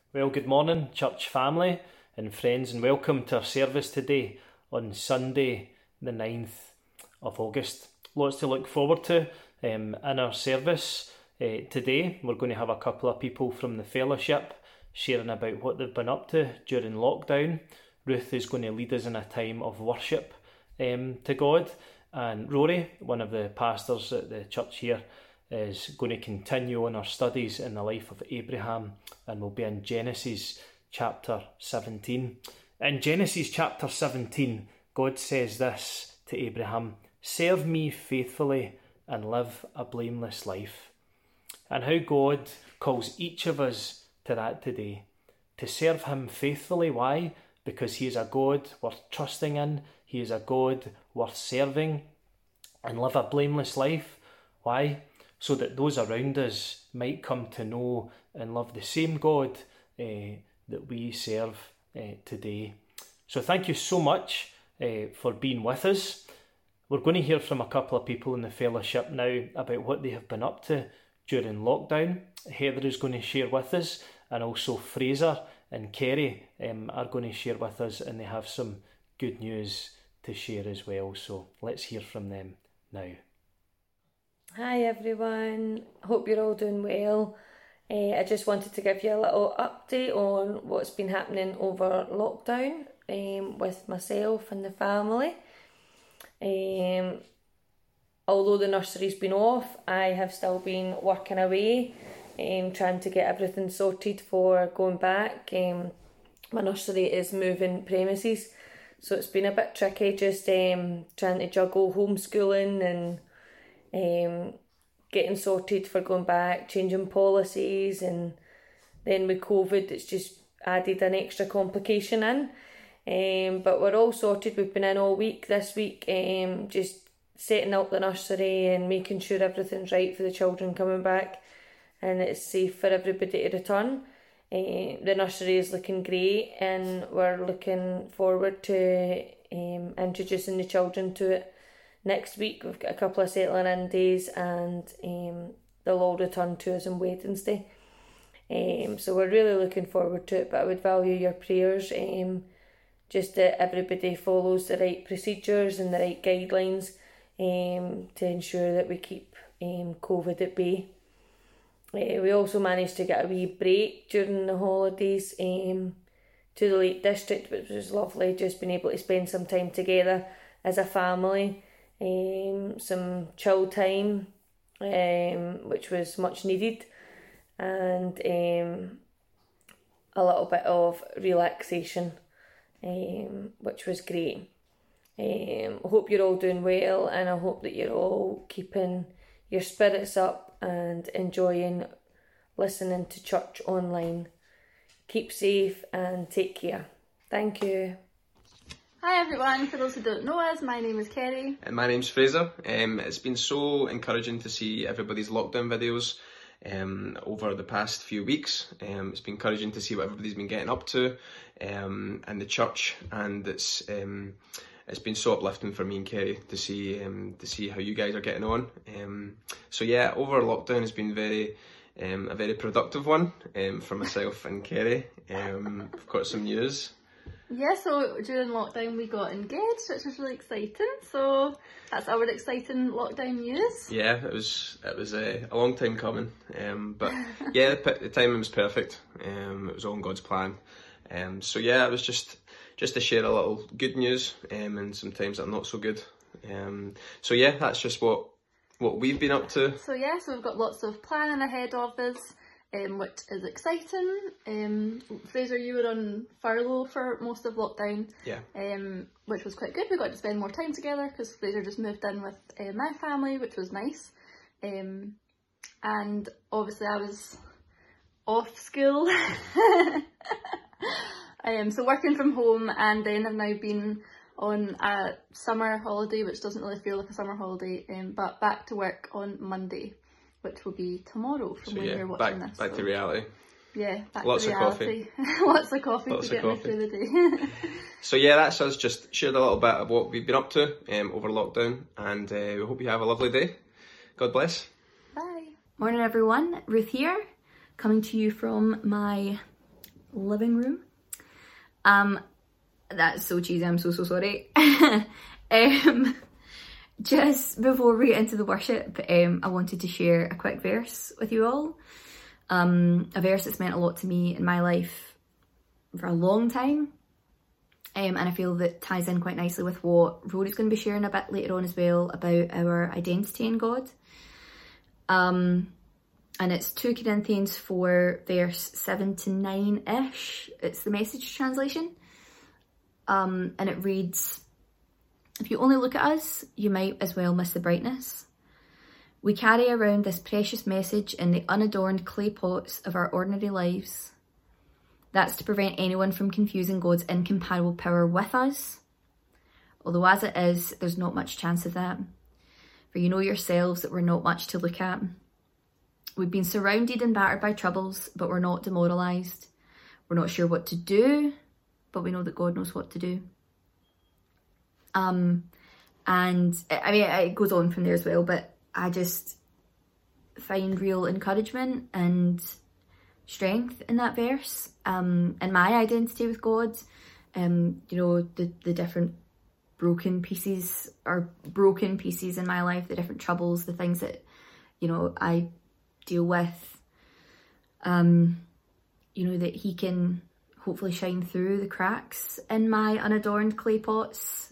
Well, good morning, church family and friends, and welcome to our service today on Sunday, the 9th of August. Lots to look forward to in our service today. We're going to have a couple of people from the fellowship sharing about what they've been up to during lockdown. Ruth is going to lead us in a time of worship to God, and Rory, one of the pastors at the church here, is going to continue on our studies in the life of Abraham, and we'll be in Genesis chapter 17. In Genesis chapter 17, God says this to Abraham: "Serve me faithfully and live a blameless life." And how God calls each of us to that today, to serve him faithfully. Why? Because he is a God worth trusting in, he is a God worth serving, and live a blameless life. Why? So that those around us might come to know and love the same God that we serve today. So thank you so much for being with us. We're going to hear from a couple of people in the fellowship now about what they have been up to during lockdown. Heather is going to share with us, and also Fraser and Kerry are going to share with us, and they have some good news to share as well. So let's hear from them now. Hi everyone, hope you're all doing well. I just wanted to give you a little update on what's been happening over lockdown with myself and the family. Although the nursery's been off, I have still been working away, trying to get everything sorted for going back. My nursery is moving premises, so it's been a bit tricky just trying to juggle homeschooling and getting sorted for going back, changing policies, and then with COVID it's just added an extra complication in. But we're all sorted. We've been in all week this week, just setting up the nursery and making sure everything's right for the children coming back and it's safe for everybody to return. The nursery is looking great, and we're looking forward to introducing the children to it next week. We've got a couple of settling in days, and they'll all return to us on Wednesday. So we're really looking forward to it, but I would value your prayers, just that everybody follows the right procedures and the right guidelines to ensure that we keep COVID at bay. We also managed to get a wee break during the holidays to the Lake District, which was lovely, just being able to spend some time together as a family. Some chill time, which was much needed, and a little bit of relaxation, which was great. I hope you're all doing well, and I hope that you're all keeping your spirits up and enjoying listening to church online. Keep safe and take care. Thank you. Hi everyone, for those who don't know us, my name is Kerry. And my name's Fraser. It's been so encouraging to see everybody's lockdown videos over the past few weeks. It's been encouraging to see what everybody's been getting up to in the church, and it's been so uplifting for me and Kerry to see how you guys are getting on. So yeah, over lockdown has been a very productive one for myself and Kerry. I've got some news. Yeah, so during lockdown we got engaged, which was really exciting. So that's our exciting lockdown news. Yeah, it was a long time coming, but yeah, the timing was perfect. It was all in God's plan. So yeah, it was just to share a little good news, and sometimes that not so good. So yeah, that's just what we've been up to. So yeah, so we've got lots of planning ahead of us, which is exciting. Fraser, you were on furlough for most of lockdown, yeah, which was quite good. We got to spend more time together because Fraser just moved in with my family, which was nice. And obviously I was off school, so working from home, and then I've now been on a summer holiday, which doesn't really feel like a summer holiday, but back to work on Monday, which will be tomorrow from when you're watching this. Back to reality. Yeah, back Lots to reality. Lots of coffee to get me through the day. So yeah, that's us just shared a little bit of what we've been up to over lockdown, and we hope you have a lovely day. God bless. Bye. Morning everyone, Ruth here, coming to you from my living room. That's so cheesy, I'm so sorry. Just before we get into the worship, I wanted to share a quick verse with you all. A verse that's meant a lot to me in my life for a long time. And I feel that ties in quite nicely with what Rory's going to be sharing a bit later on as well about our identity in God. And it's 2 Corinthians 4 verse 7 to 9-ish. It's the Message translation. And it reads, "If you only look at us, you might as well miss the brightness. We carry around this precious message in the unadorned clay pots of our ordinary lives. That's to prevent anyone from confusing God's incomparable power with us. Although as it is, there's not much chance of that. For you know yourselves that we're not much to look at. We've been surrounded and battered by troubles, but we're not demoralised. We're not sure what to do, but we know that God knows what to do." And I mean, it goes on from there as well, but I just find real encouragement and strength in that verse, and my identity with God. You know, the different broken pieces in my life, the different troubles, the things that, you know, I deal with, you know, that he can hopefully shine through the cracks in my unadorned clay pots.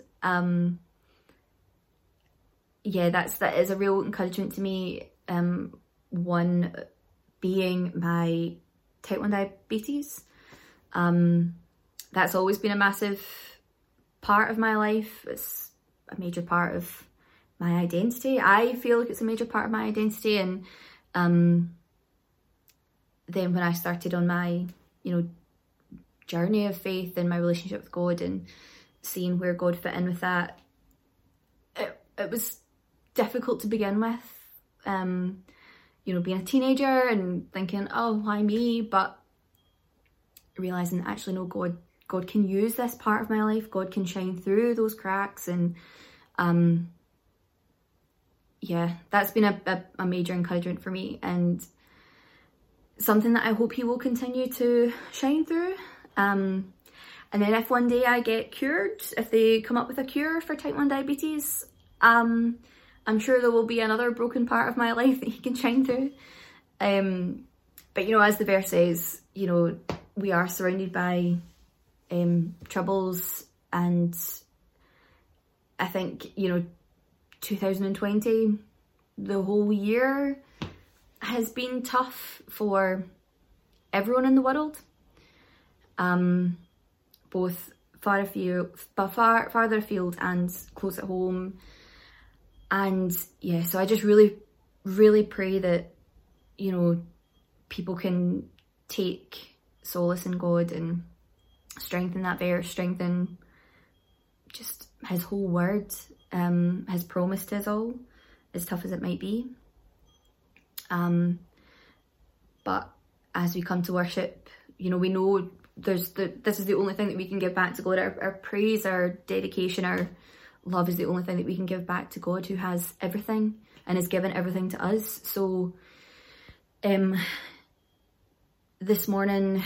Yeah, that is a real encouragement to me. One being my type 1 diabetes. That's always been a massive part of my life. It's a major part of my identity. I feel like it's a major part of my identity. And then when I started on my, you know, journey of faith and my relationship with God and seeing where God fit in with that, it was difficult to begin with. You know, being a teenager and thinking, oh, why me? But realising that actually, no, God can use this part of my life. God can shine through those cracks. And yeah, that's been a major encouragement for me, and something that I hope he will continue to shine through. And then if one day I get cured, if they come up with a cure for type 1 diabetes, I'm sure there will be another broken part of my life that he can shine through. But, you know, as the verse says, you know, we are surrounded by troubles, and I think, you know, 2020, the whole year has been tough for everyone in the world, both farther afield and close at home. And yeah, so I just really, really pray that, you know, people can take solace in God and strengthen that verse, strengthen just his whole word, his promise to us all, as tough as it might be. But as we come to worship, you know, we know this is the only thing that we can give back to God. Our praise, our dedication, our love is the only thing that we can give back to God, who has everything and has given everything to us. So this morning,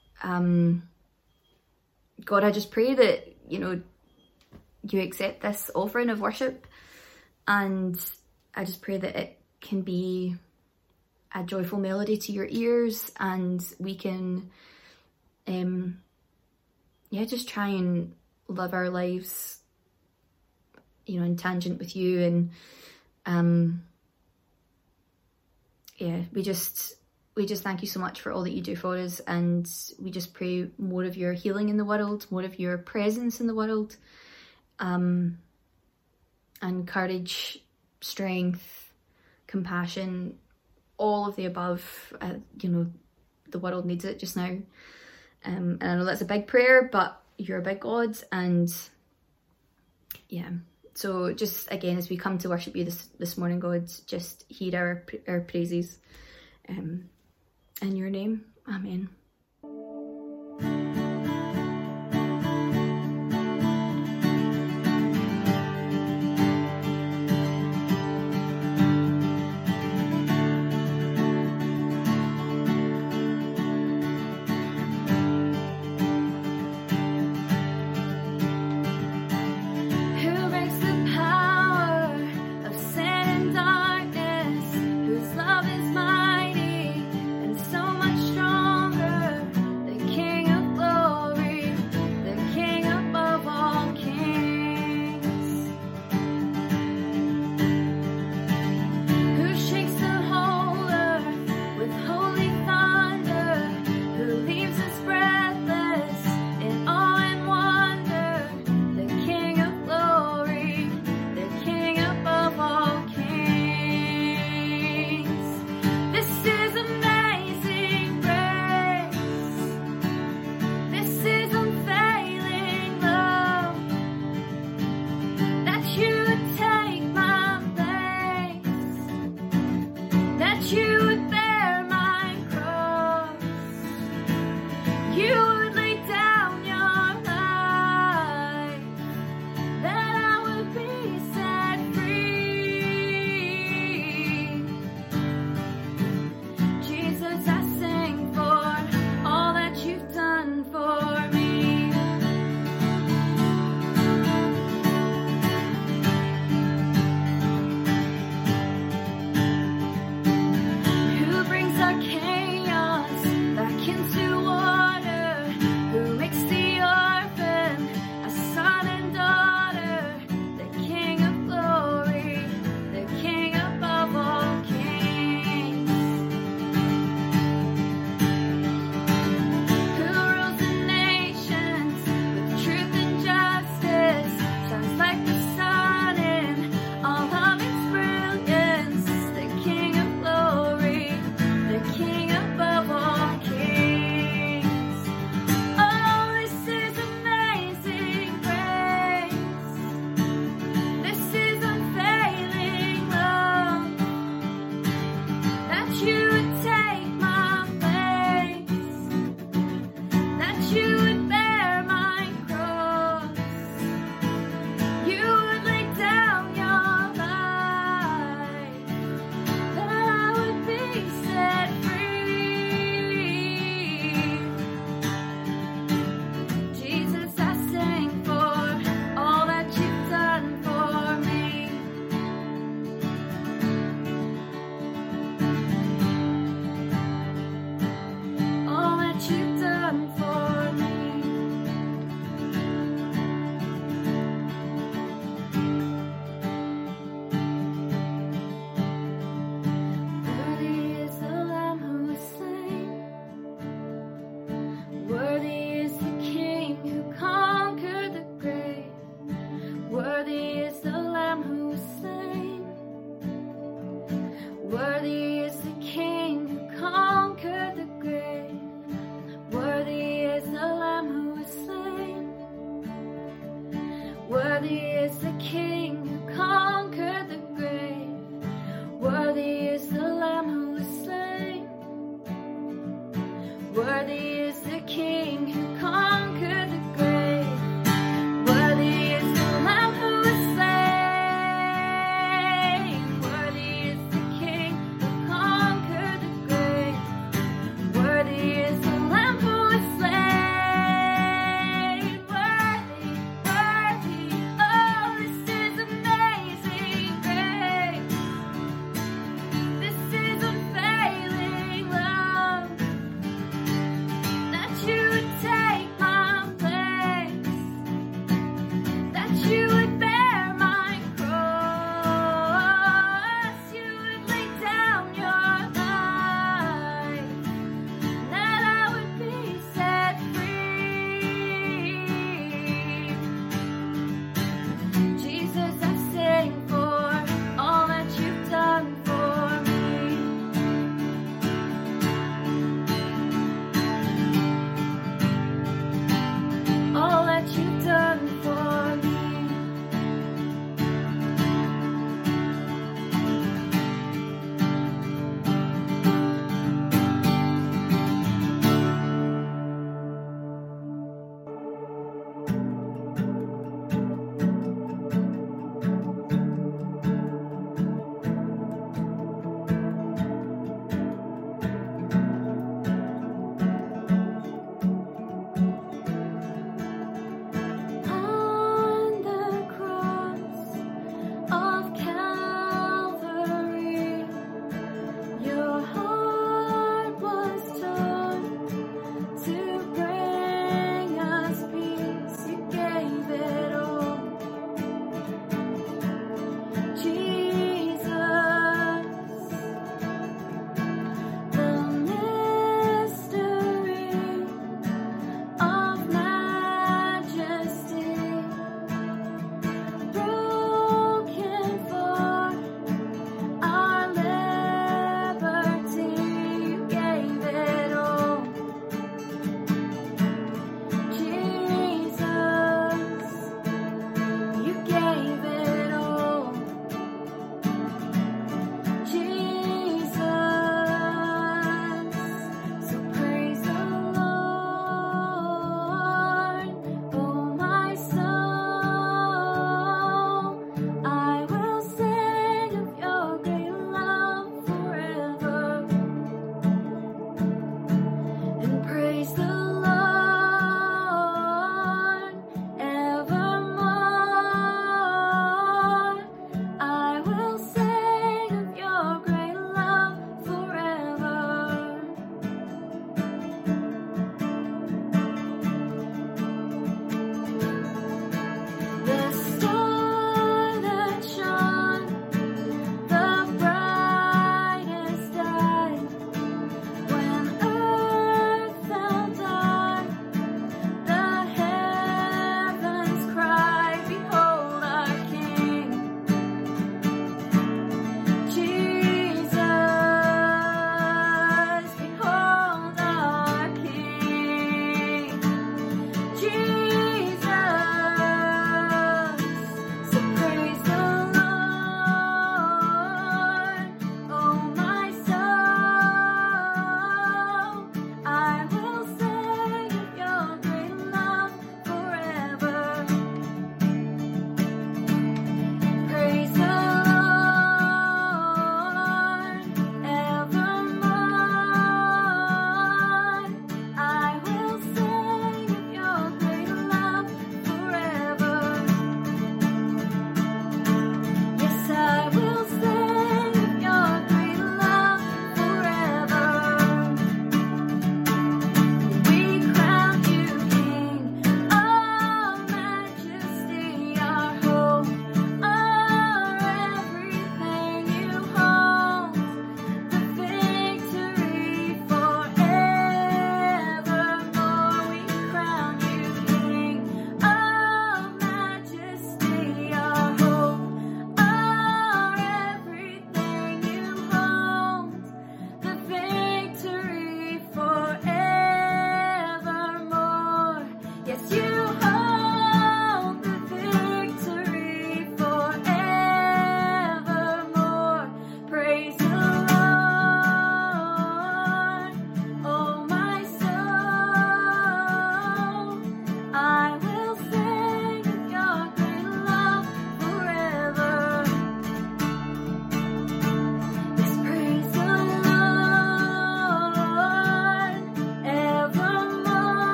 God, I just pray that, you know, you accept this offering of worship, and I just pray that it can be a joyful melody to your ears, and we can just try and live our lives, you know, in tangent with you. And we just thank you so much for all that you do for us, and we just pray more of your healing in the world, more of your presence in the world, and courage, strength, compassion, all of the above. You know, the world needs it just now. And I know that's a big prayer, but you're a big God. And yeah, so just again, as we come to worship you this morning, God, just hear our praises. In your name, amen. Lamb for me. Worthy is the Lamb who was slain. Worthy is the King who conquered the grave. Worthy is the Lamb who was slain. Worthy is the King who conquered the grave. Worthy is the Lamb who was slain. Worthy is the King who conquered the grave. Worthy is the Lamb who was slain. Worthy is the King who conquered the grave. Worthy is the Lamb who was slain. Worthy is the King who conquered the grave. Worthy is the Lamb who was slain. Worthy, worthy, oh, this is amazing grace. This is unfailing love that you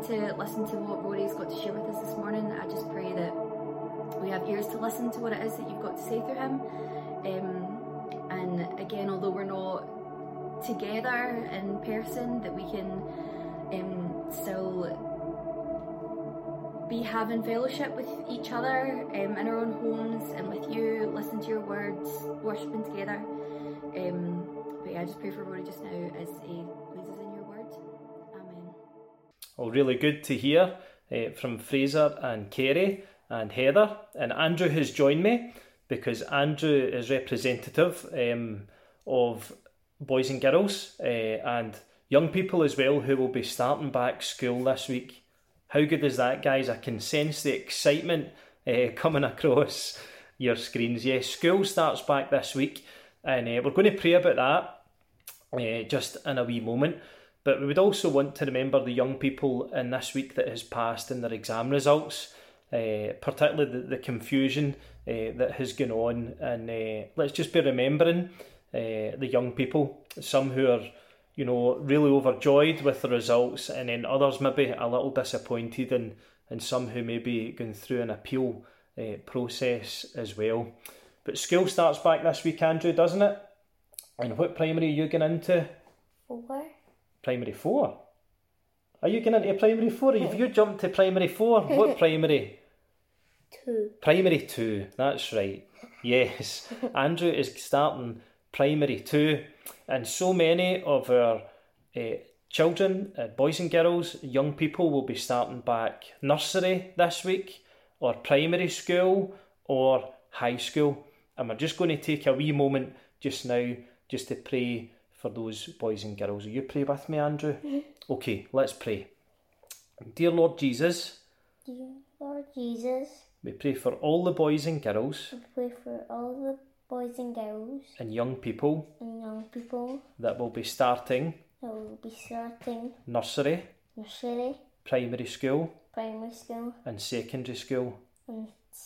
to listen to what Rory's got to share with us this morning. I just pray that we have ears to listen to what it is that you've got to say through him. And again, although we're not together in person, that we can still be having fellowship with each other in our own homes and with you, listen to your words, worshipping together. But yeah, I just pray for Rory just now as he leads us in your word. Amen. Well, really good to hear from Fraser and Kerry and Heather. And Andrew has joined me because Andrew is representative of boys and girls and young people as well who will be starting back school this week. How good is that, guys? I can sense the excitement coming across your screens. Yes, school starts back this week, and we're going to pray about that just in a wee moment. But we would also want to remember the young people in this week that has passed in their exam results, particularly the confusion that has gone on. And let's just be remembering the young people, some who are really overjoyed with the results, and then others maybe a little disappointed, and some who may be going through an appeal process as well. But school starts back this week, Andrew, doesn't it? And what primary are you going into? 4. Primary 4? Are you going into primary 4? Have you jumped to primary 4? What primary? 2. Primary 2, that's right. Yes, Andrew is starting primary 2. And so many of our children, boys and girls, young people will be starting back nursery this week, or primary school, or high school. And we're just going to take a wee moment just now just to pray for those boys and girls. Will you pray with me, Andrew? Mm-hmm. Okay, let's pray. Dear Lord Jesus, Dear Lord Jesus, we pray for all the boys and girls we pray for all the boys and girls and young people and young people that will be starting that will be starting nursery, nursery, primary school primary school and secondary school and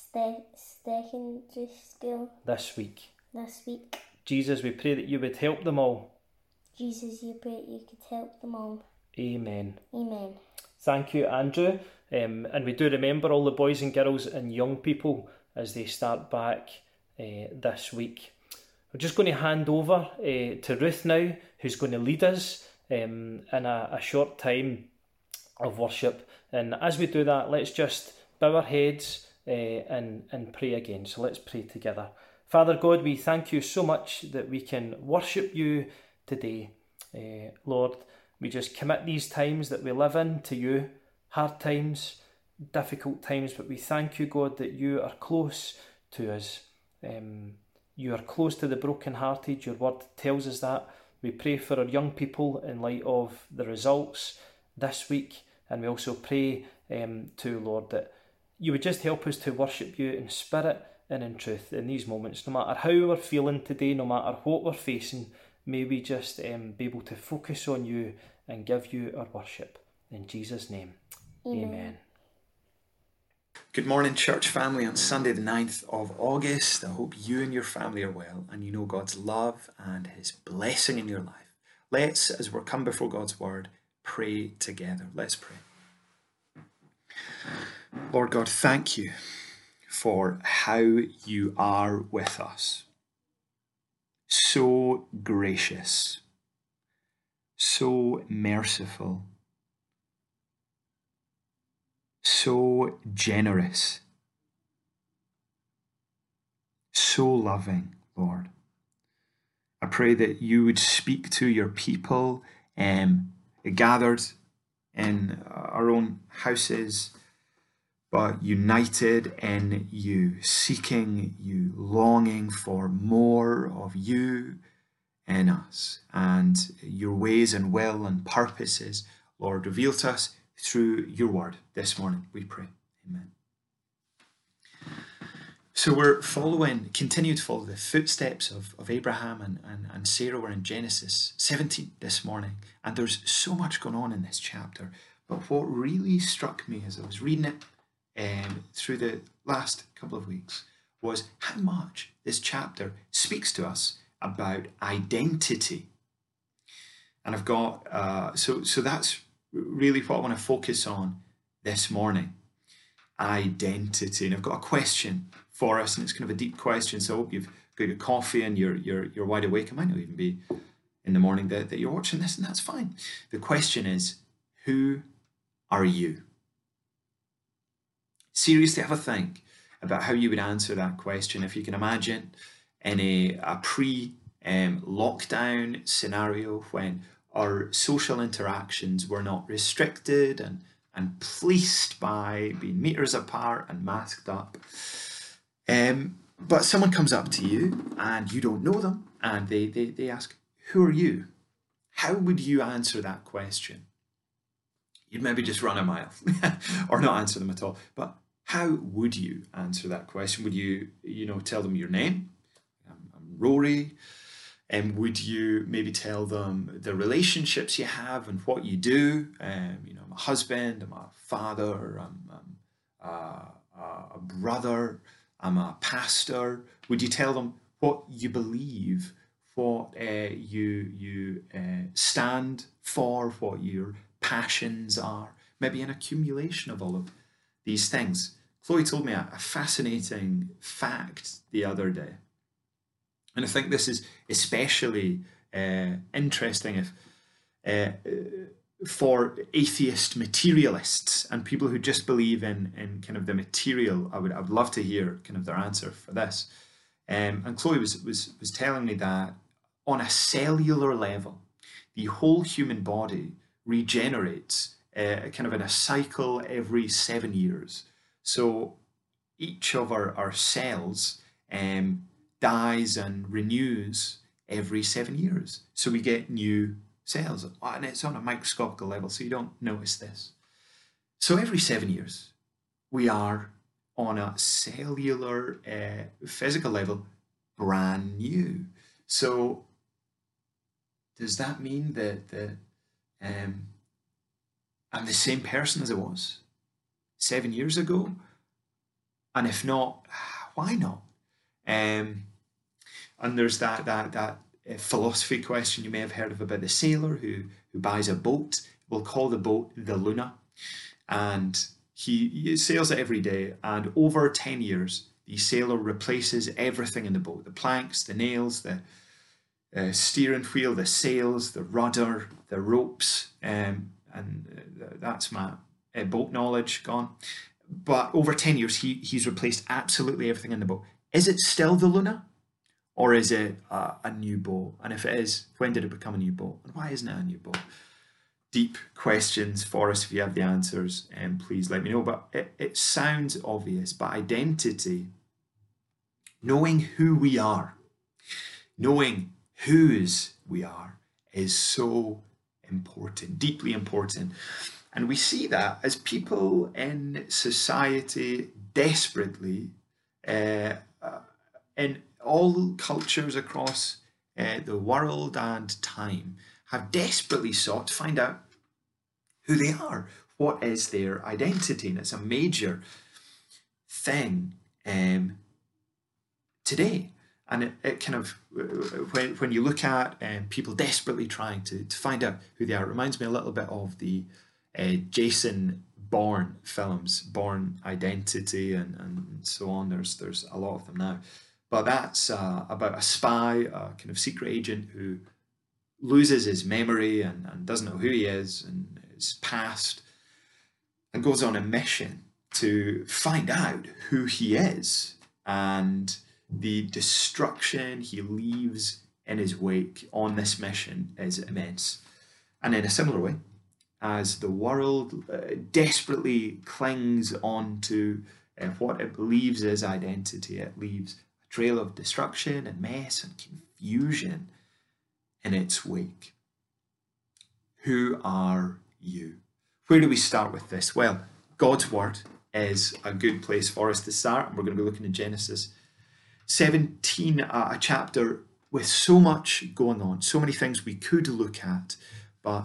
secondary school this week. Jesus, we pray that you would help them all. Jesus, you pray you could help them all. Amen. Amen. Thank you, Andrew. And we do remember all the boys and girls and young people as they start back this week. We're just going to hand over to Ruth now, who's going to lead us in a short time of worship. And as we do that, let's just bow our heads and pray again. So let's pray together. Father God, we thank you so much that we can worship you today. Lord, we just commit these times that we live in to you, hard times, difficult times, but we thank you, God, that you are close to us. You are close to the brokenhearted. Your word tells us that. We pray for our young people in light of the results this week, and we also pray to Lord that you would just help us to worship you in spirit and in truth in these moments. No matter how we're feeling today, no matter what we're facing, may we just be able to focus on you and give you our worship. In Jesus' name, amen. Good morning, church family, on Sunday the 9th of August. I hope you and your family are well and you know God's love and his blessing in your life. Let's, as we're come before God's word, pray together. Let's pray. Lord God, thank you for how you are with us. So gracious, so merciful, so generous, so loving, Lord. I pray that you would speak to your people gathered in our own houses, but united in you, seeking you, longing for more of you in us and your ways and will and purposes, Lord, reveal to us through your word this morning, we pray. Amen. So we're continue to follow the footsteps of Abraham and Sarah. We're in Genesis 17 this morning, and there's so much going on in this chapter. But what really struck me as I was reading it through the last couple of weeks was how much this chapter speaks to us about identity. And I've got, so that's really what I want to focus on this morning. Identity. And I've got a question for us, and it's kind of a deep question, so I hope you've got your coffee and you're wide awake. It might not even be in the morning that you're watching this, and that's fine. The question is, who are you? Seriously, have a think about how you would answer that question. If you can imagine in a pre-lockdown scenario when our social interactions were not restricted and policed by being meters apart and masked up. But someone comes up to you and you don't know them, and they ask, who are you? How would you answer that question? You'd maybe just run a mile or not answer them at all. But how would you answer that question? Would you tell them your name? I'm Rory. And would you maybe tell them the relationships you have and what you do? I'm a husband, I'm a father, I'm a brother, I'm a pastor. Would you tell them what you believe, what you stand for, what your passions are? Maybe an accumulation of all of these things. Chloe told me a fascinating fact the other day. And I think this is especially interesting for atheist materialists and people who just believe in kind of the material. I would love to hear kind of their answer for this. And Chloe was telling me that on a cellular level, the whole human body regenerates kind of in a cycle every 7 years. So each of our cells dies and renews every 7 years. So we get new cells, and it's on a microscopical level, so you don't notice this. So every 7 years, we are on a cellular physical level brand new. So does that mean that I'm the same person as I was 7 years ago? And if not, why not? And there's that philosophy question you may have heard of about the sailor who buys a boat. We'll call the boat the Luna. And he sails it every day. And over 10 years, the sailor replaces everything in the boat. The planks, the nails, the steering wheel, the sails, the rudder, the ropes. That's my boat knowledge gone. But over 10 years, he's replaced absolutely everything in the boat. Is it still the Luna? Or is it a new boat? And if it is, when did it become a new boat? And why isn't it a new boat? Deep questions for us. If you have the answers, please let me know. But it sounds obvious, but identity, knowing who we are, knowing whose we are, is so important, deeply important. And we see that as people in society desperately, in all cultures across the world and time, have desperately sought to find out who they are. What is their identity? And it's a major thing today. And it kind of, when you look at people desperately trying to find out who they are, it reminds me a little bit of the Jason Bourne films, Bourne Identity and so on. There's a lot of them now. But that's about a spy, a kind of secret agent who loses his memory and doesn't know who he is and his past, and goes on a mission to find out who he is. And the destruction he leaves in his wake on this mission is immense. And in a similar way, as the world desperately clings on to what it believes is identity, it leaves a trail of destruction and mess and confusion in its wake. Who are you? Where do we start with this? Well, God's Word is a good place for us to start. And we're going to be looking at Genesis 17, a chapter with so much going on, so many things we could look at, but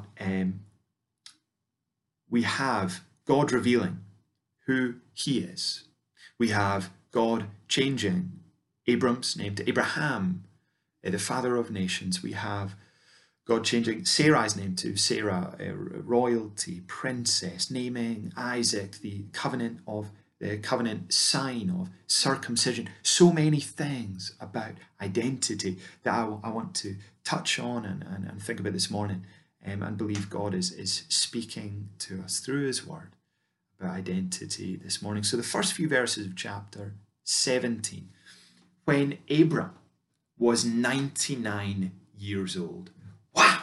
we have God revealing who he is. We have God changing Abram's name to Abraham, the father of nations. We have God changing Sarai's name to Sarah, royalty, princess, naming Isaac the covenant sign of circumcision. So many things about identity that I want to touch on and think about this morning, and believe God is speaking to us through his word about identity this morning. So the first few verses of chapter 17, when Abram was 99 years old. Wow!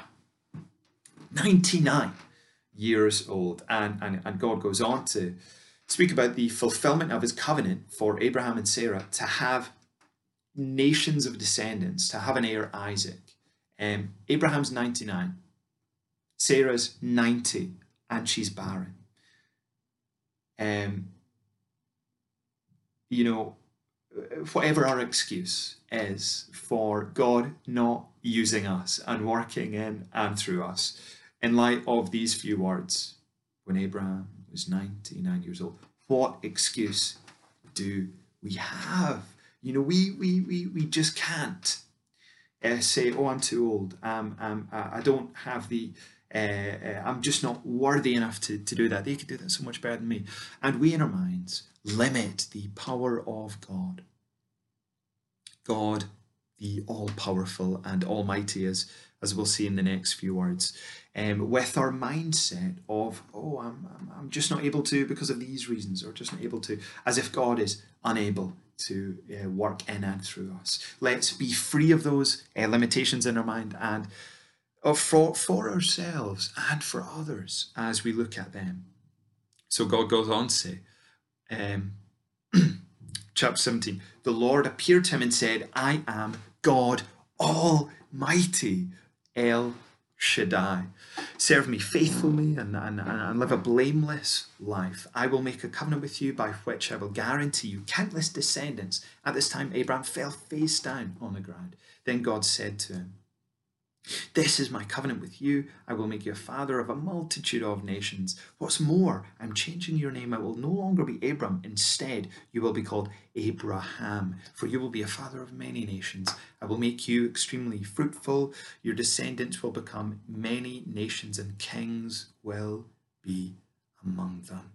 99 years old. And God goes on to speak about the fulfillment of his covenant for Abraham and Sarah to have nations of descendants, to have an heir, Isaac. Abraham's 99, Sarah's 90, and she's barren. Whatever our excuse is for God not using us and working in and through us, in light of these few words, when Abraham was 99 years old, what excuse do we have? We just can't say, oh, I'm too old. I don't have the, I'm just not worthy enough to do that. They could do that so much better than me. And we in our minds limit the power of God. God, the all-powerful and almighty, as we'll see in the next few words, with our mindset of, oh, I'm just not able to because of these reasons, or just not able to, as if God is unable to work in and through us. Let's be free of those limitations in our mind and for ourselves and for others as we look at them. So God goes on to say, chapter 17, the Lord appeared to him and said, I am God Almighty, El Shaddai. Serve me faithfully and live a blameless life. I will make a covenant with you by which I will guarantee you countless descendants. At this time, Abraham fell face down on the ground. Then God said to him, this is my covenant with you. I will make you a father of a multitude of nations. What's more, I'm changing your name. I will no longer be Abram. Instead, you will be called Abraham, for you will be a father of many nations. I will make you extremely fruitful. Your descendants will become many nations, and kings will be among them.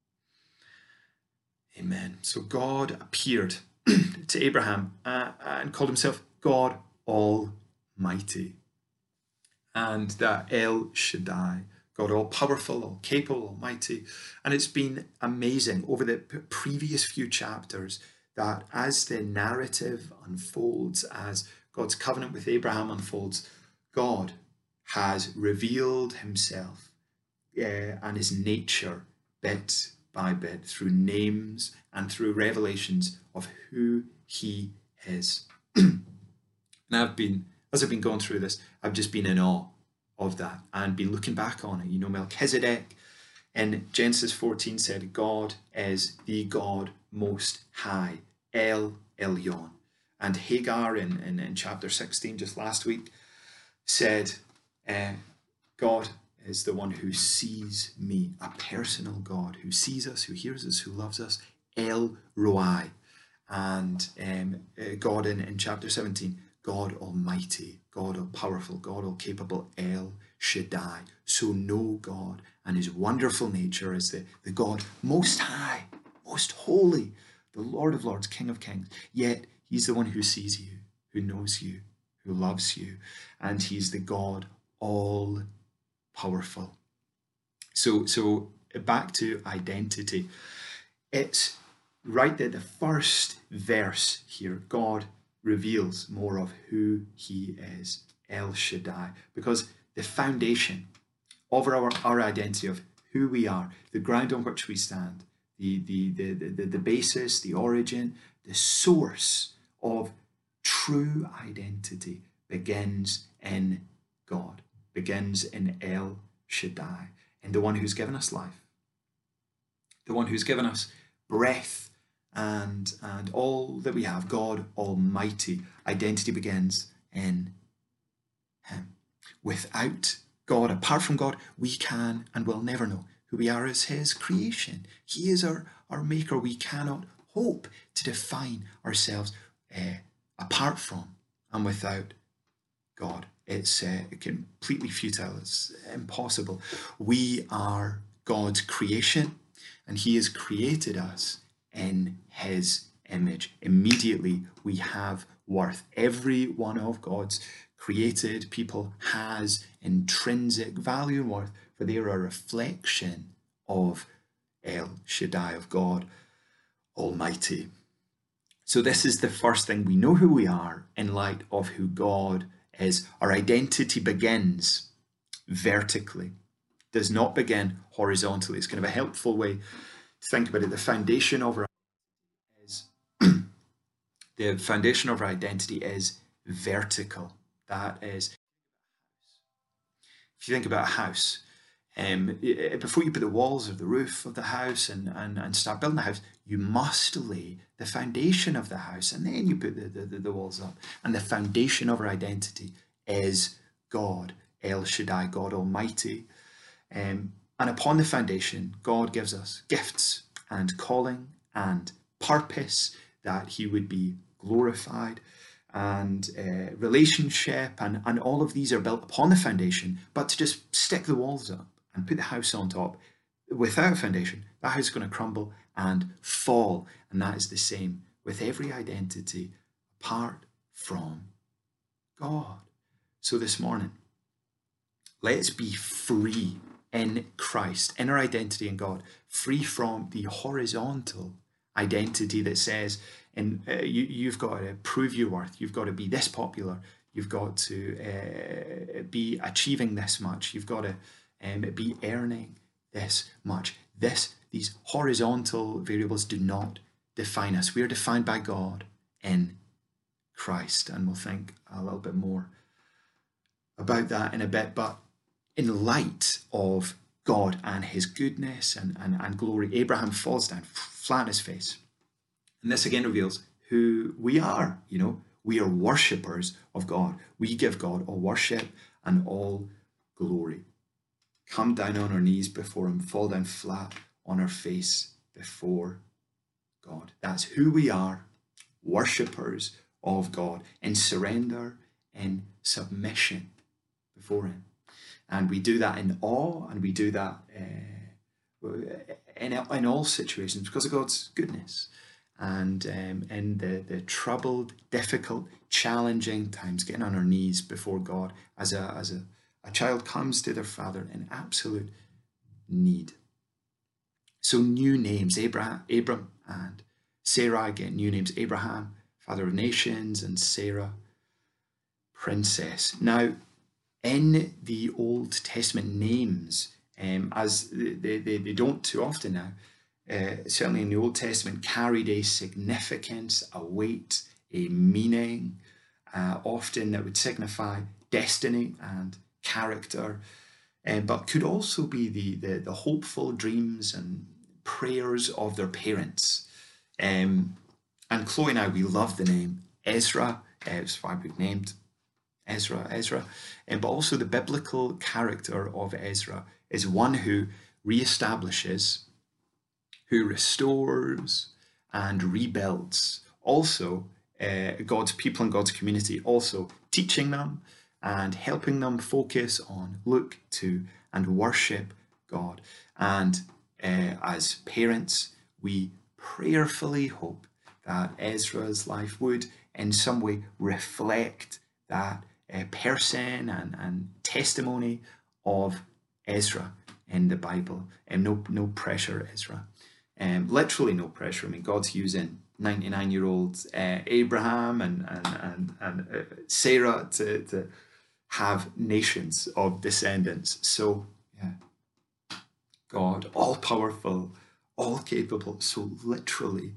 Amen. So God appeared to Abraham and called himself God Almighty. And that El Shaddai, God all-powerful, all-capable, almighty. And it's been amazing over the previous few chapters that as the narrative unfolds, as God's covenant with Abraham unfolds, God has revealed himself and his nature bit by bit through names and through revelations of who he is. And as I've been going through this, I've just been in awe of that and been looking back on it. Melchizedek in Genesis 14 said, God is the God most high, El Elyon. And Hagar in chapter 16, just last week, said, God is the one who sees me, a personal God who sees us, who hears us, who loves us, El Roi. And God in chapter 17, God Almighty, God all-powerful, God all-capable, El Shaddai. So know God and his wonderful nature as the God most high, most holy, the Lord of Lords, King of Kings. Yet he's the one who sees you, who knows you, who loves you, and he's the God all-powerful. So back to identity. It's right there, the first verse here, God reveals more of who he is, El Shaddai, because the foundation of our identity of who we are, the ground on which we stand, the basis, the origin, the source of true identity begins in God, begins in El Shaddai, in the one who's given us life, the one who's given us breath and all that we have, God Almighty. Identity begins in him. Without God, apart from God, we can and will never know who we are as his creation. He is our maker. We cannot hope to define ourselves apart from and without God. it's completely futile. It's impossible. We are God's creation, and he has created us in his image. Immediately we have worth. Every one of God's created people has intrinsic value and worth, for they are a reflection of El Shaddai, of God Almighty. So this is the first thing. We know who we are in light of who God is. Our identity begins vertically, does not begin horizontally. It's kind of a helpful way to think about it. The foundation of our identity is vertical. That is, if you think about a house, before you put the walls or the roof of the house and start building the house, you must lay the foundation of the house, and then you put the walls up. And the foundation of our identity is God, El Shaddai, God Almighty. And upon the foundation, God gives us gifts and calling and purpose, that he would be glorified, and relationship, and all of these are built upon the foundation. But to just stick the walls up and put the house on top without a foundation, that house is going to crumble and fall. And that is the same with every identity apart from God. So this morning, let's be free in Christ, in our identity in God, free from the horizontal identity that says, you've got to prove your worth, you've got to be this popular, you've got to be achieving this much, you've got to be earning this much. These horizontal variables do not define us. We are defined by God in Christ, and we'll think a little bit more about that in a bit. But in light of God and his goodness and glory, Abraham falls down flat on his face. And this again reveals who we are. We are worshippers of God. We give God all worship and all glory. Come down on our knees before him, fall down flat on our face before God. That's who we are, worshippers of God, in surrender, in submission before him. And we do that in awe, and we do that in all situations because of God's goodness. And in the troubled, difficult, challenging times, getting on our knees before God as a child comes to their father in absolute need. So new names, Abram and Sarah get new names. Abraham, father of nations, and Sarah, princess. Now, in the Old Testament, names, as they don't too often now, certainly in the Old Testament, carried a significance, a weight, a meaning, often that would signify destiny and character, but could also be the hopeful dreams and prayers of their parents. And Chloe and I, we love the name Ezra. It's why we've named Ezra, but also the biblical character of Ezra is one who reestablishes, who restores and rebuilds also God's people and God's community, also teaching them and helping them focus on, look to and worship God. And as parents, we prayerfully hope that Ezra's life would in some way reflect that person and testimony of Ezra in the Bible. No pressure, Ezra. Literally no pressure. I mean, God's using 99-year-old Abraham and Sarah to have nations of descendants. So, yeah, God, all powerful, all capable. So literally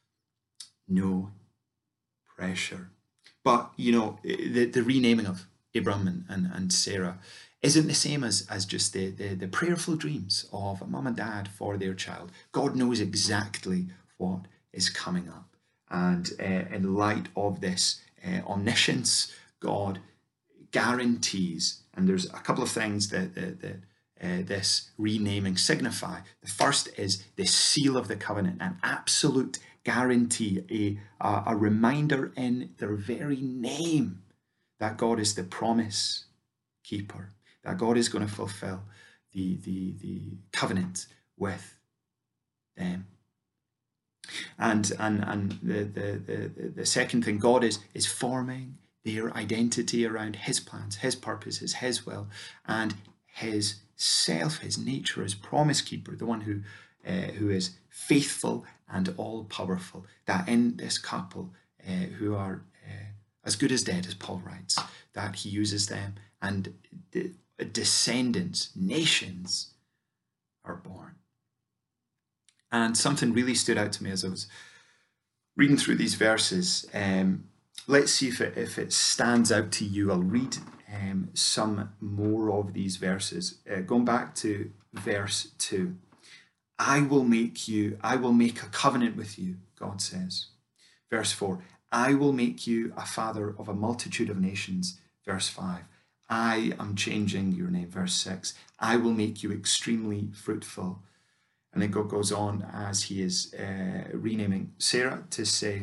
no pressure. But, the renaming of Abram and Sarah isn't the same as just the prayerful dreams of a mum and dad for their child. God knows exactly what is coming up. And in light of this omniscience, God guarantees, and there's a couple of things that this renaming signify. The first is the seal of the covenant, an absolute guarantee, a reminder in their very name that God is the promise keeper, that God is going to fulfill the covenant with them. And the second thing, God is forming their identity around his plans, his purposes, his will, and his self, his nature as promise keeper, the one who is faithful and all powerful. That in this couple who are as good as dead, as Paul writes, that he uses them, and descendants, nations are born. And something really stood out to me as I was reading through these verses. Let's see if it stands out to you. I'll read some more of these verses. Going back to verse 2. I will make a covenant with you, God says. Verse 4. I will make you a father of a multitude of nations. Verse 5. I am changing your name. Verse 6. I will make you extremely fruitful. And then God goes on as he is renaming Sarah to say,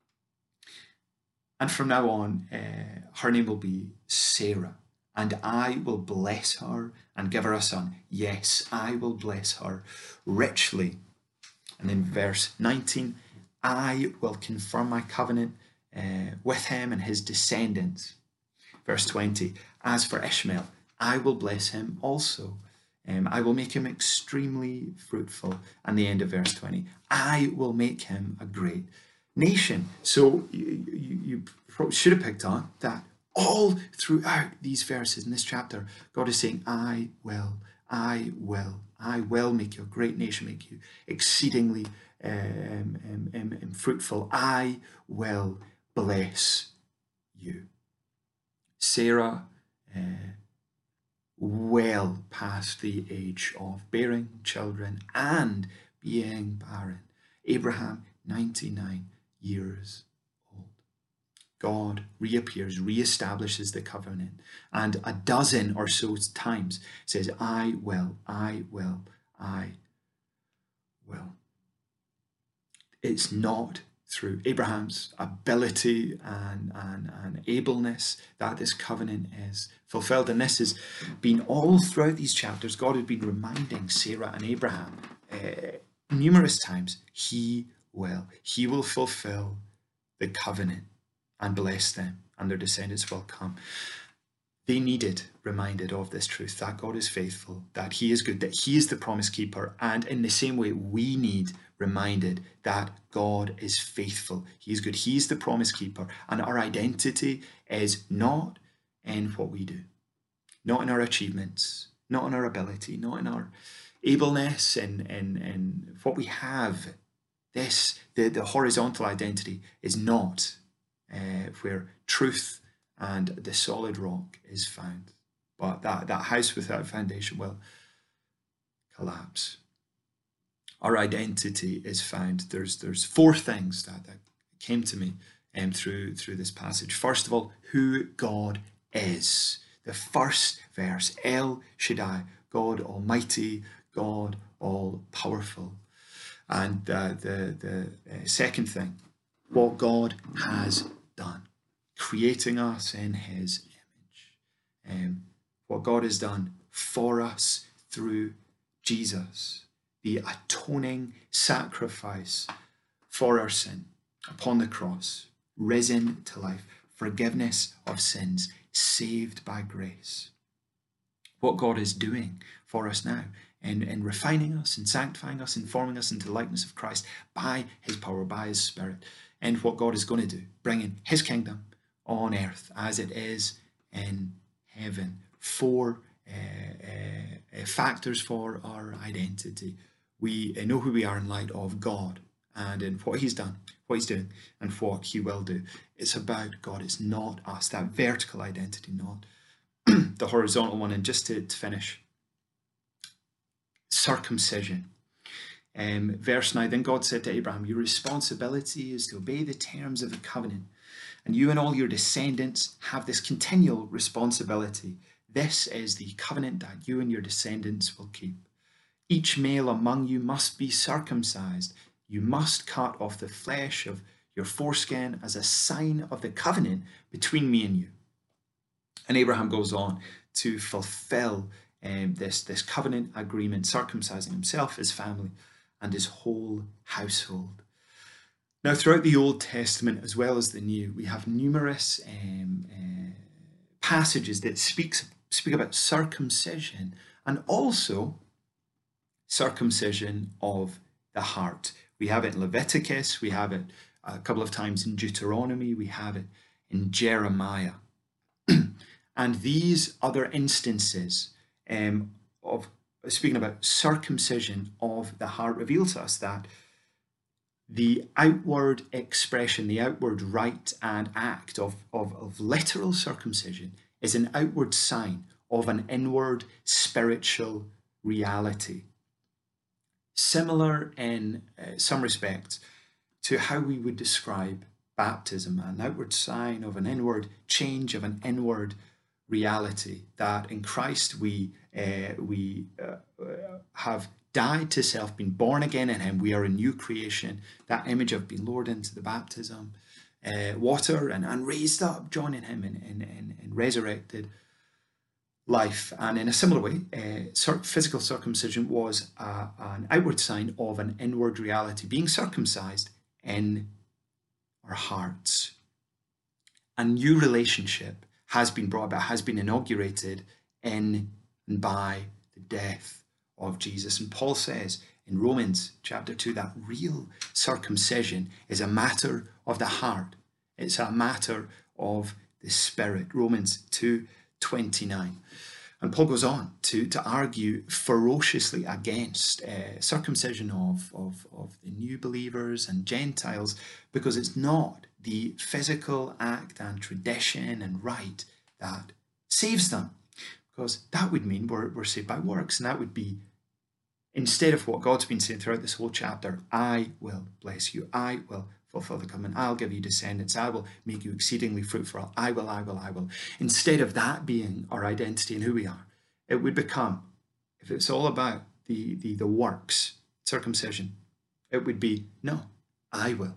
and from now on, her name will be Sarah, and I will bless her and give her a son. Yes, I will bless her richly. And then verse 19, I will confirm my covenant with him and his descendants. Verse 20, as for Ishmael, I will bless him also. I will make him extremely fruitful. And the end of verse 20, I will make him a great nation. So you should have picked on that all throughout these verses in this chapter, God is saying, I will make you a great nation, make you exceedingly fruitful. I will bless you. Sarah, well past the age of bearing children and being barren. Abraham, 99 years old. God reappears, reestablishes the covenant, and a dozen or so times says, I will. It's not through Abraham's ability and ableness that this covenant is fulfilled. And this has been all throughout these chapters. God has been reminding Sarah and Abraham numerous times, he will fulfill the covenant and bless them, and their descendants will come. They needed reminded of this truth, that God is faithful, that he is good, that he is the promise keeper. And in the same way, we need reminded that God is faithful. He is good. He is the promise keeper. And our identity is not in what we do, not in our achievements, not in our ability, not in our ableness, in what we have. The horizontal identity is not where truth and the solid rock is found. But that house without foundation will collapse. Our identity is found. There's four things that came to me through this passage. First of all, who God is. The first verse, El Shaddai, God Almighty, God All-Powerful. And the second thing, what God has done, creating us in his image. What God has done for us through Jesus, the atoning sacrifice for our sin upon the cross, risen to life, forgiveness of sins, saved by grace. What God is doing for us now in refining us and sanctifying us and forming us into the likeness of Christ by his power, by his Spirit, and what God is going to do, bringing his kingdom on earth as it is in heaven. Four factors for our identity. We know who we are in light of God and in what he's done, what he's doing, and what he will do. It's about God. It's not us. That vertical identity, not the horizontal one. And just to finish, circumcision. Verse 9, then God said to Abraham, your responsibility is to obey the terms of the covenant, and you and all your descendants have this continual responsibility. This is the covenant that you and your descendants will keep. Each male among you must be circumcised. You must cut off the flesh of your foreskin as a sign of the covenant between me and you. And Abraham goes on to fulfill this covenant agreement, circumcising himself, his family, and his whole household. Now, throughout the Old Testament as well as the New, we have numerous passages that speak about circumcision, and also circumcision of the heart. We have it in Leviticus, we have it a couple of times in Deuteronomy, we have it in Jeremiah. And these other instances of speaking about circumcision of the heart reveal to us that the outward expression, the outward rite and act of literal circumcision is an outward sign of an inward spiritual reality. Similar in some respects to how we would describe baptism, an outward sign of an inward change, of an inward reality, that in Christ we have died to self, been born again in him. We are a new creation. That image of being lowered into the baptism water and raised up, joining him in resurrected life. And in a similar way, physical circumcision was an outward sign of an inward reality, being circumcised in our hearts. A new relationship has been brought about, has been inaugurated in and by the death of Jesus. And Paul says in Romans chapter 2 that real circumcision is a matter of the heart. It's a matter of the spirit. Romans 2:29. And Paul goes on to argue ferociously against circumcision of the new believers and Gentiles, because it's not the physical act and tradition and rite that saves them. Because that would mean we're saved by works, and that would be, instead of what God's been saying throughout this whole chapter, I will bless you, I will fulfill the covenant, I'll give you descendants, I will make you exceedingly fruitful, I will. Instead of that being our identity and who we are, it would become, if it's all about the works, circumcision, it would be, no, I will.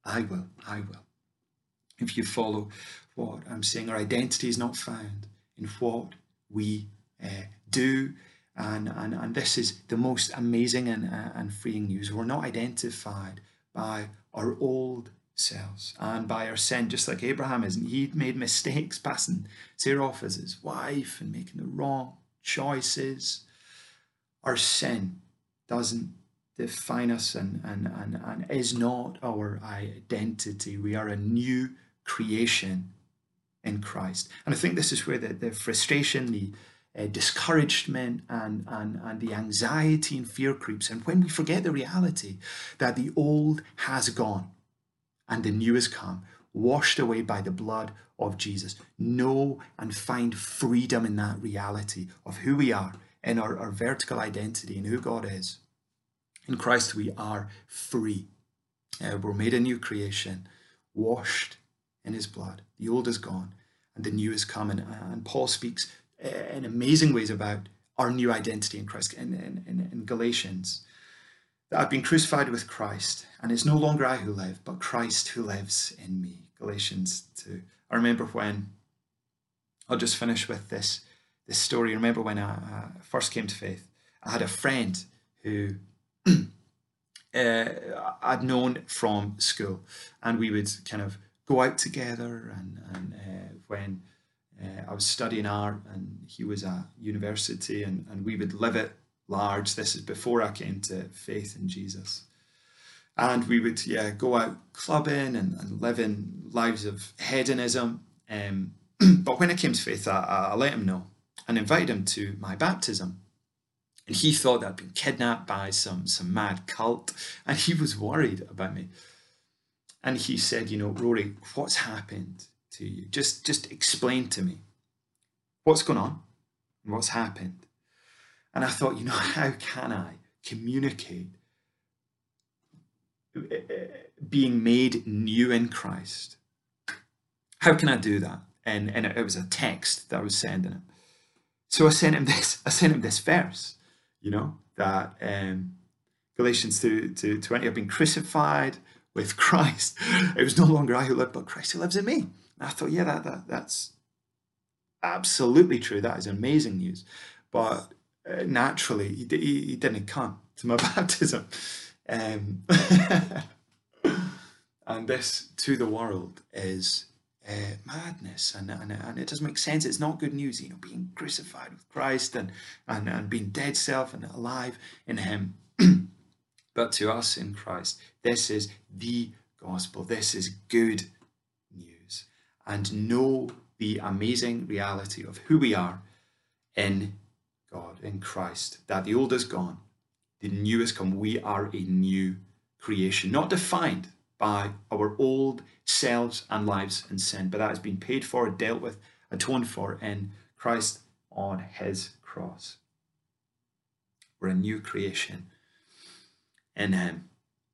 If you follow what I'm saying, our identity is not found in what we do, and this is the most amazing and freeing news. We're not identified by our old selves and by our sin, just like Abraham isn't. He'd made mistakes passing Sarah off as his wife and making the wrong choices. Our sin doesn't define us and is not our identity. We are a new creation in Christ. And I think this is where the frustration, the discouragement and the anxiety and fear creeps in, when we forget the reality that the old has gone and the new has come, washed away by the blood of Jesus. Know and find freedom in that reality of who we are, in our vertical identity and who God is. In Christ we are free. We're made a new creation, washed in his blood. The old is gone and the new is coming. And Paul speaks in amazing ways about our new identity in Christ in Galatians. That I've been crucified with Christ, and it's no longer I who live, but Christ who lives in me. Galatians 2. I remember when, I'll just finish with this story. I remember when I first came to faith, I had a friend who I'd known from school, and we would kind of go out together, and when I was studying art and he was at university, and we would live it large. This is before I came to faith in Jesus. And we would go out clubbing and living lives of hedonism. But when I came to faith, I let him know and invited him to my baptism. And he thought that I'd been kidnapped by some mad cult, and he was worried about me. And he said, Rory, what's happened to you? Just explain to me what's going on and what's happened. And I thought, how can I communicate being made new in Christ? How can I do that? And it was a text that I was sending him. So I sent him this verse, that Galatians 2:20, I've been crucified with Christ. It was no longer I who live, but Christ who lives in me. And I thought, that's absolutely true. That is amazing news. But naturally, he didn't come to my baptism. And this to the world is madness, and it doesn't make sense. It's not good news, being crucified with Christ and being dead self and alive in him. But to us in Christ, this is the gospel. This is good news. And know the amazing reality of who we are in God, in Christ, that the old is gone, the new has come. We are a new creation, not defined by our old selves and lives in sin, but that has been paid for, dealt with, atoned for in Christ on his cross. We're a new creation in him.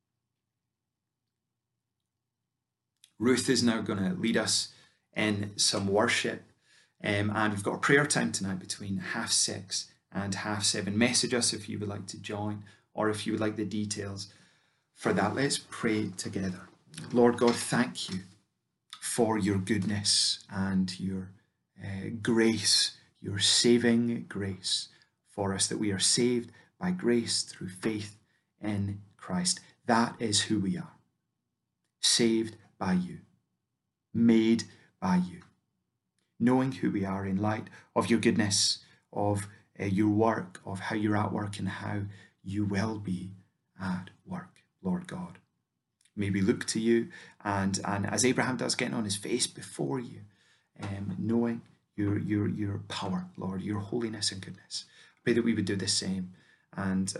Ruth is now going to lead us in some worship, and we've got a prayer time tonight between 6:30 and 7:30. Message us if you would like to join, or if you would like the details for that. Let's pray together. Lord God, thank you for your goodness and your grace, your saving grace for us, that we are saved by grace through faith in Christ. That is who we are. Saved by you, made by you. Knowing who we are in light of your goodness, of your work, of how you're at work and how you will be at work, Lord God. May we look to you and as Abraham does, getting on his face before you, knowing your power, Lord, your holiness and goodness. I pray that we would do the same and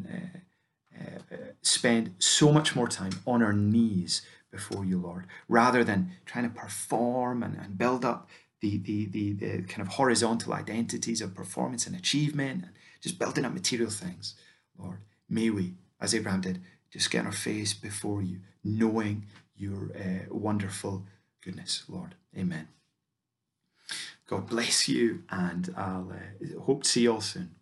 spend so much more time on our knees before you, Lord, rather than trying to perform and build up the kind of horizontal identities of performance and achievement and just building up material things. Lord, may we, as Abraham did, just get on our face before you, knowing your wonderful goodness, Lord. Amen. God bless you, and I'll hope to see you all soon.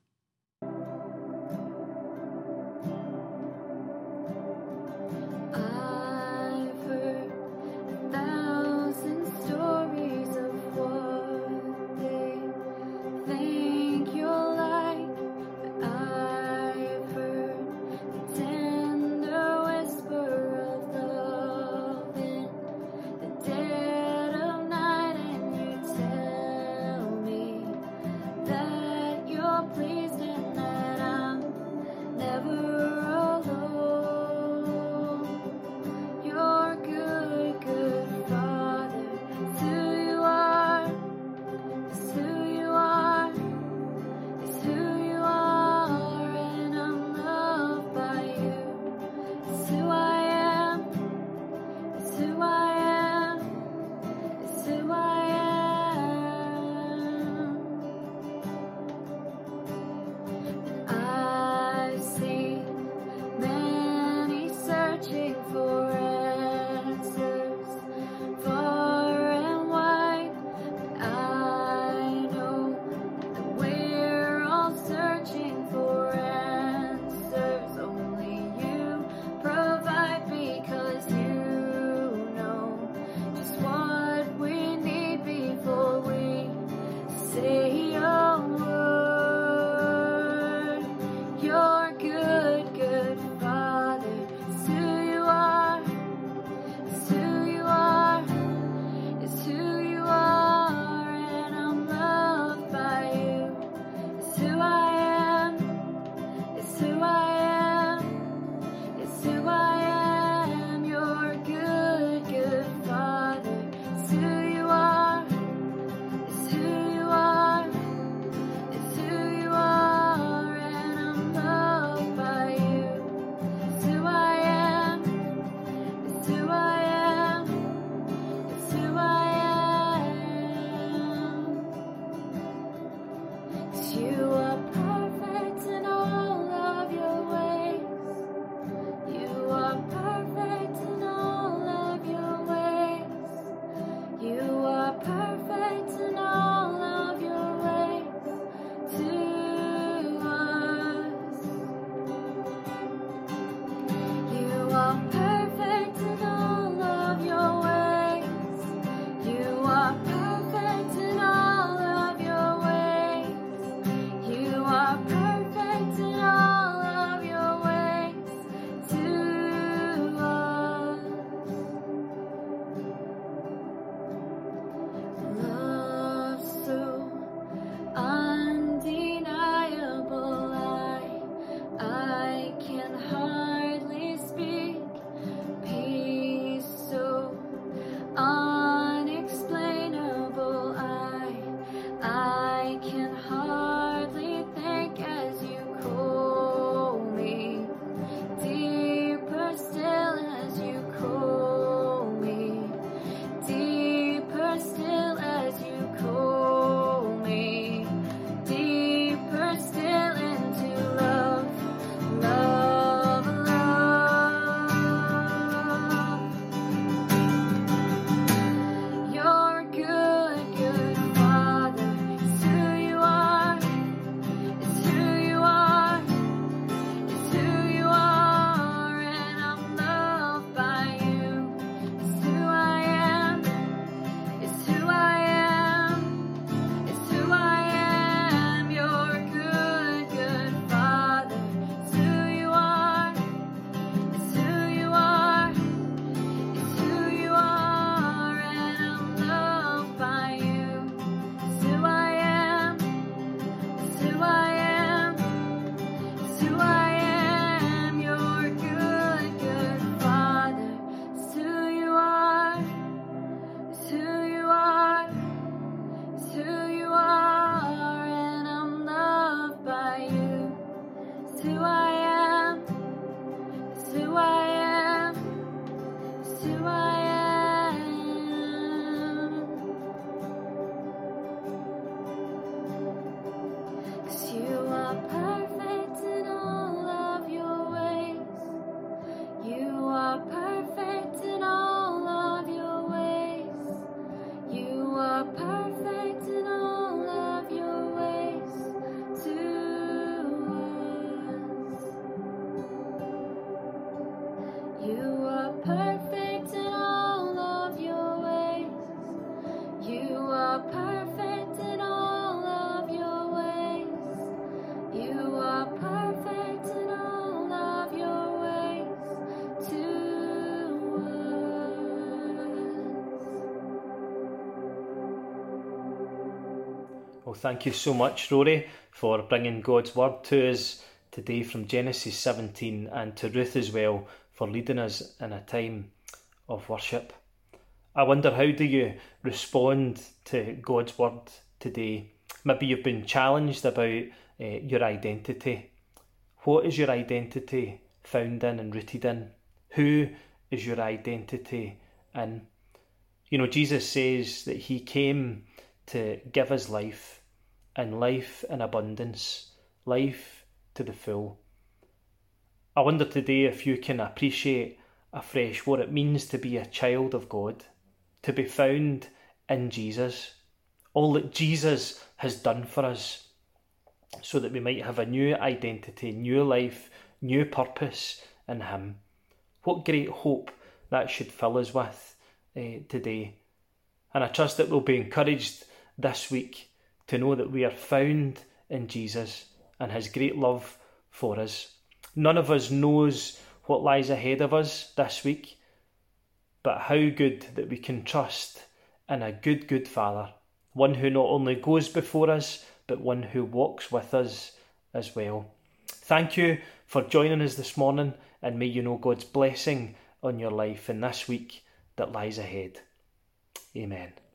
Because you know Well, thank you so much, Rory, for bringing God's word to us today from Genesis 17, and to Ruth as well for leading us in a time of worship. I wonder, how do you respond to God's word today? Maybe you've been challenged about your identity. What is your identity found in and rooted in? Who is your identity in? You know, Jesus says that he came to give us life, and life in abundance, life to the full. I wonder today if you can appreciate afresh what it means to be a child of God, to be found in Jesus, all that Jesus has done for us, so that we might have a new identity, new life, new purpose in him. What great hope that should fill us with today. And I trust that we'll be encouraged this week to know that we are found in Jesus and his great love for us. None of us knows what lies ahead of us this week, but how good that we can trust in a good Father, one who not only goes before us, but one who walks with us as well. Thank you for joining us this morning, and may you know God's blessing on your life in this week that lies ahead. Amen.